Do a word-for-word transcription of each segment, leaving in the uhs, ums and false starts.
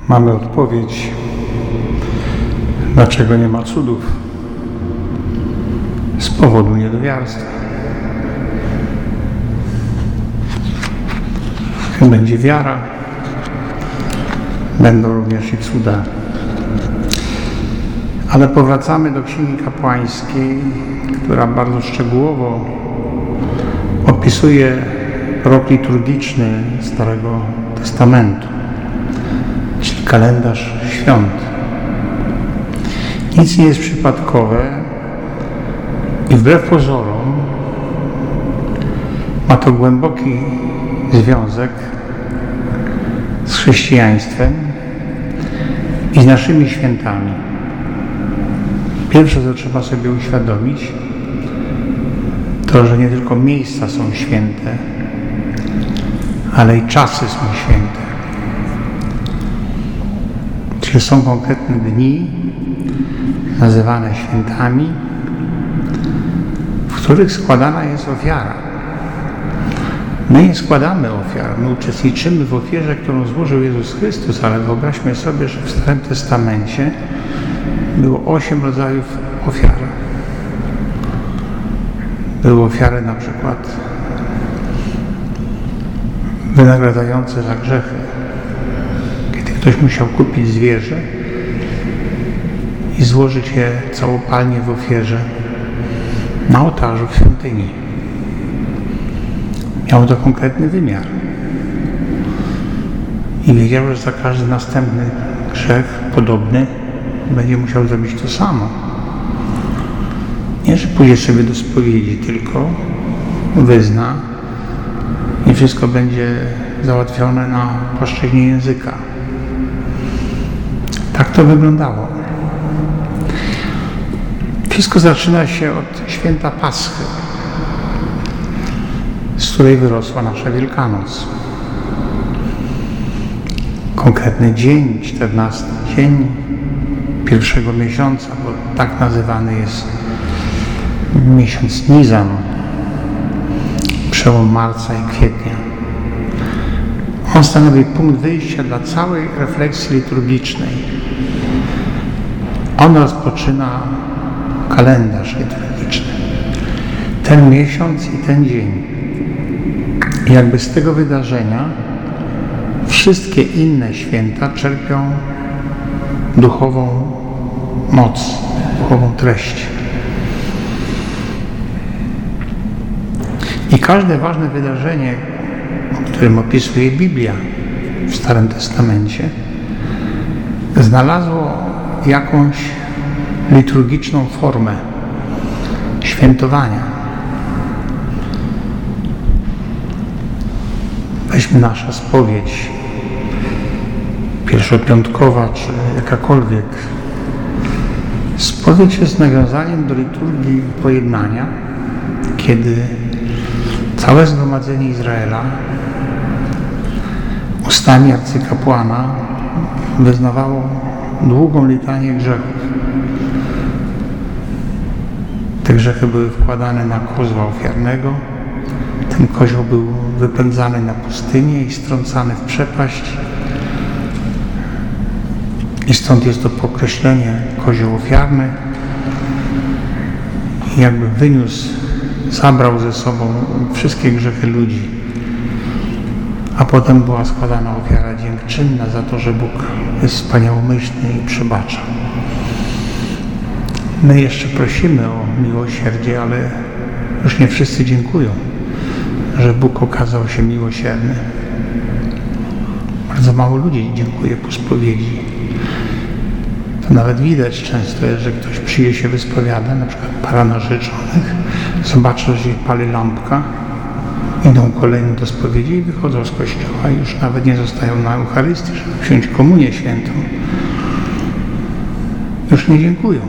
mamy odpowiedź, dlaczego nie ma cudów. Z powodu niedowiarstwa. Jak będzie wiara, będą również i cuda. Ale powracamy do Księgi Kapłańskiej, która bardzo szczegółowo opisuje rok liturgiczny Starego Testamentu, czyli kalendarz świąt. Nic nie jest przypadkowe i wbrew pozorom ma to głęboki związek z chrześcijaństwem i z naszymi świętami. Pierwsze, co trzeba sobie uświadomić, to, że nie tylko miejsca są święte, ale i czasy są święte. Czyli są konkretne dni nazywane świętami, w których składana jest ofiara. My nie składamy ofiar, my uczestniczymy w ofierze, którą złożył Jezus Chrystus, ale wyobraźmy sobie, że w Starym Testamencie było osiem rodzajów ofiar. Były ofiary na przykład wynagradzające za grzechy. Kiedy ktoś musiał kupić zwierzę i złożyć je całopalnie w ofierze na ołtarzu w świątyni. Miało to konkretny wymiar. I wiedział, że za każdy następny grzech podobny będzie musiał zrobić to samo. Nie, że pójdzie sobie do spowiedzi, tylko wyzna i wszystko będzie załatwione na płaszczyźnie języka. Tak to wyglądało. Wszystko zaczyna się od święta Paschy, z której wyrosła nasza Wielkanoc. Konkretny dzień, czternasty dzień pierwszego miesiąca, bo tak nazywany jest miesiąc Nizan, przełom marca i kwietnia. On stanowi punkt wyjścia dla całej refleksji liturgicznej. On rozpoczyna kalendarz liturgiczny. Ten miesiąc i ten dzień. I jakby z tego wydarzenia wszystkie inne święta czerpią duchową moc, duchową treść. I każde ważne wydarzenie, o którym opisuje Biblia w Starym Testamencie, znalazło jakąś liturgiczną formę świętowania. Weźmy nasza spowiedź pierwszopiątkowa, czy jakakolwiek. Spowiedź jest nawiązaniem do liturgii pojednania, kiedy całe zgromadzenie Izraela ustami arcykapłana wyznawało długą litanię grzechów. Te grzechy były wkładane na kozła ofiarnego. Ten kozioł był wypędzany na pustynię i strącany w przepaść. I stąd jest to określenie kozioł ofiarny. I jakby wyniósł, zabrał ze sobą wszystkie grzechy ludzi. A potem była składana ofiara dziękczynna za to, że Bóg jest wspaniałomyślny i przebacza. My jeszcze prosimy o miłosierdzie, ale już nie wszyscy dziękują, że Bóg okazał się miłosierny. Bardzo mało ludzi dziękuję po spowiedzi. To nawet widać często jest, że ktoś przyjdzie się wyspowiada, na przykład para narzeczonych, zobaczą, że się pali lampka, idą kolejni do spowiedzi i wychodzą z kościoła i już nawet nie zostają na Eucharystii, żeby wziąć komunię świętą. Już nie dziękują.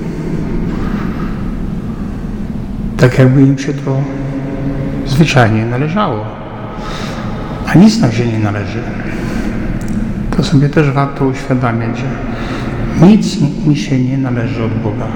Tak jakby im się to zwyczajnie należało. A nic nam się nie należy. To sobie też warto uświadamiać, że nic mi się nie należy od Boga.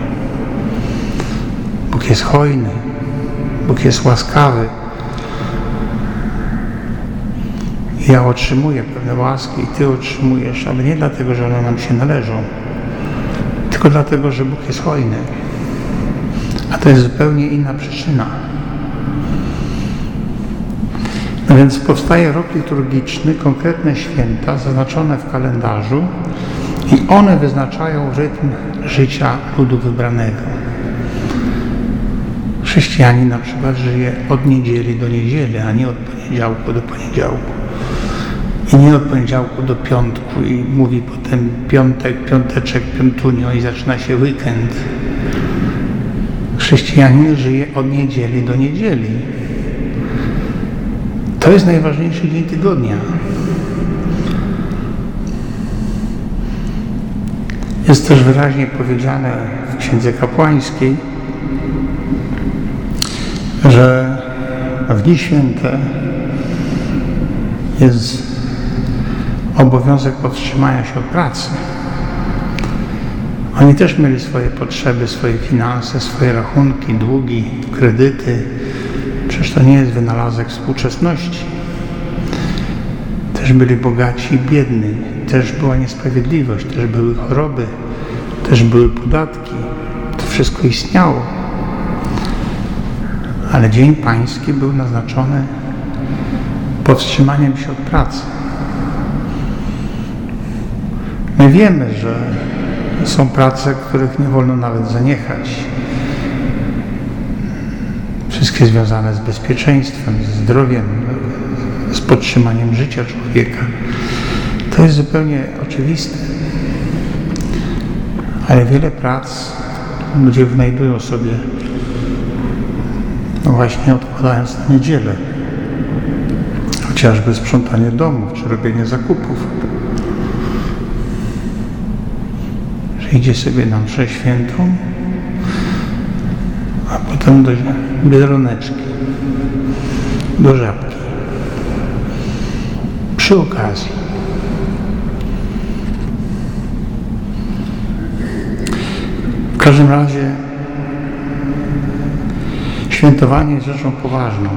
Bóg jest hojny, Bóg jest łaskawy. Ja otrzymuję pewne łaski i Ty otrzymujesz, ale nie dlatego, że one nam się należą, tylko dlatego, że Bóg jest hojny. A to jest zupełnie inna przyczyna. No więc powstaje rok liturgiczny, konkretne święta zaznaczone w kalendarzu i one wyznaczają rytm życia ludu wybranego. Chrześcijanin na przykład żyje od niedzieli do niedzieli, a nie od poniedziałku do poniedziałku. I nie od poniedziałku do piątku i mówi potem piątek, piąteczek, piątunio i zaczyna się weekend. Chrześcijanin żyje od niedzieli do niedzieli. To jest najważniejszy dzień tygodnia. Jest też wyraźnie powiedziane w Księdze Kapłańskiej, że w dni święte jest obowiązek powstrzymania się od pracy. Oni też mieli swoje potrzeby, swoje finanse, swoje rachunki, długi, kredyty. Przecież to nie jest wynalazek współczesności. Też byli bogaci i biedni, też była niesprawiedliwość, też były choroby, też były podatki. To wszystko istniało. Ale Dzień Pański był naznaczony powstrzymaniem się od pracy. My wiemy, że są prace, których nie wolno nawet zaniechać. Wszystkie związane z bezpieczeństwem, ze zdrowiem, z podtrzymaniem życia człowieka. To jest zupełnie oczywiste. Ale wiele prac ludzie znajdują sobie no właśnie odkładając na niedzielę. Chociażby sprzątanie domów, czy robienie zakupów. Że idzie sobie na mszę świętą, a potem do biedroneczki, do Żabki. Przy okazji. W każdym razie świętowanie jest rzeczą poważną,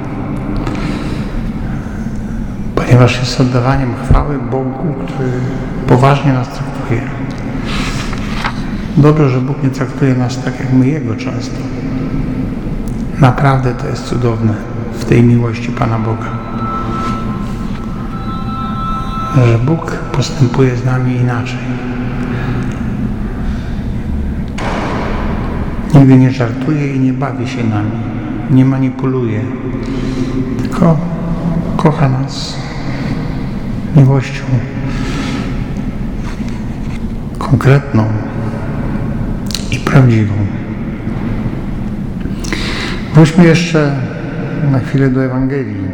ponieważ jest oddawaniem chwały Bogu, który poważnie nas traktuje. Dobrze, że Bóg nie traktuje nas tak, jak my Jego często. Naprawdę to jest cudowne w tej miłości Pana Boga. Że Bóg postępuje z nami inaczej. Nigdy nie żartuje i nie bawi się nami. Nie manipuluje. Tylko kocha nas miłością konkretną i prawdziwą. Wróćmy jeszcze na chwilę do Ewangelii.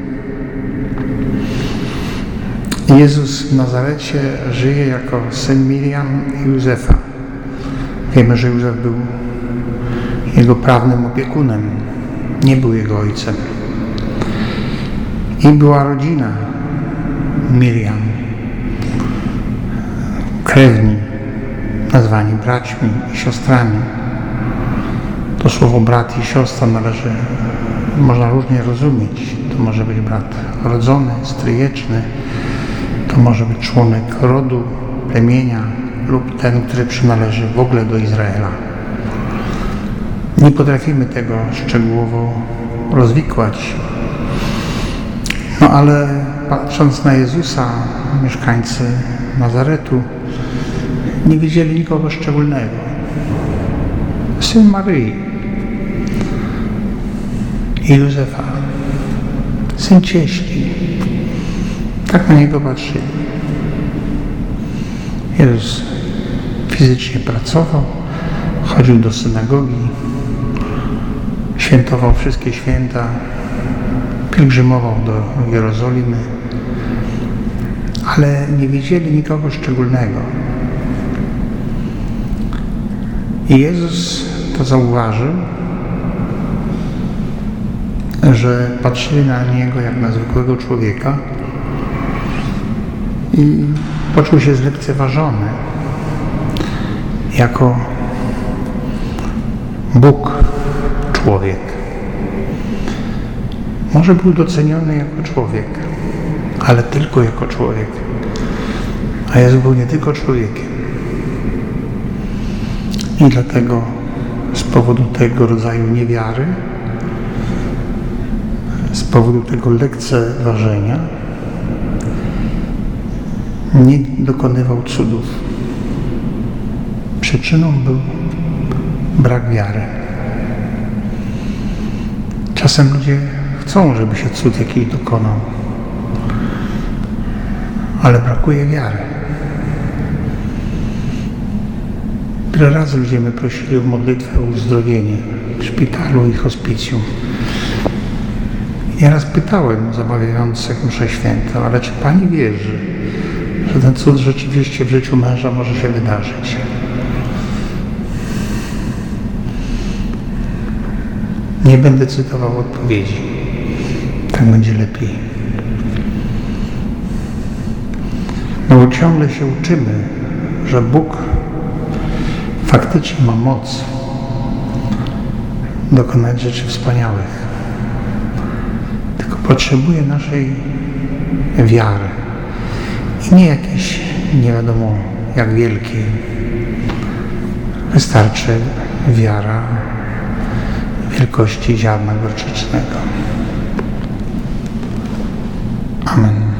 Jezus w Nazarecie żyje jako syn Miriam i Józefa. Wiemy, że Józef był jego prawnym opiekunem, nie był jego ojcem. I była rodzina Miriam, krewni, nazwani braćmi i siostrami. To słowo brat i siostra należy, można różnie rozumieć. To może być brat rodzony, stryjeczny, to może być członek rodu, plemienia lub ten, który przynależy w ogóle do Izraela. Nie potrafimy tego szczegółowo rozwikłać. No ale patrząc na Jezusa, mieszkańcy Nazaretu nie widzieli nikogo szczególnego. Syn Maryi i Józefa, syn cieśli. Tak na niego patrzyli. Jezus fizycznie pracował, chodził do synagogi, świętował wszystkie święta, pielgrzymował do Jerozolimy, ale nie widzieli nikogo szczególnego. I Jezus to zauważył, że patrzyli na Niego jak na zwykłego człowieka i poczuł się zlekceważony jako Bóg, człowiek. Może był doceniony jako człowiek, ale tylko jako człowiek. A Jezus był nie tylko człowiekiem. I dlatego z powodu tego rodzaju niewiary, z powodu tego lekceważenia nie dokonywał cudów. Przyczyną był brak wiary. Czasem ludzie chcą, żeby się cud jakiś dokonał, ale brakuje wiary. Wiele razy ludzie mnie prosili o modlitwę o uzdrowienie w szpitalu i hospicjum. Nieraz pytałem zamawiających mszę świętą, ale czy Pani wierzy, że ten cud rzeczywiście w życiu męża może się wydarzyć? Nie będę cytował odpowiedzi. Tak będzie lepiej. No bo ciągle się uczymy, że Bóg faktycznie ma moc dokonać rzeczy wspaniałych. Tylko potrzebuje naszej wiary. I nie jakiejś nie wiadomo jak wielkiej. Wystarczy wiara wielkości ziarna gorczycznego. Amen.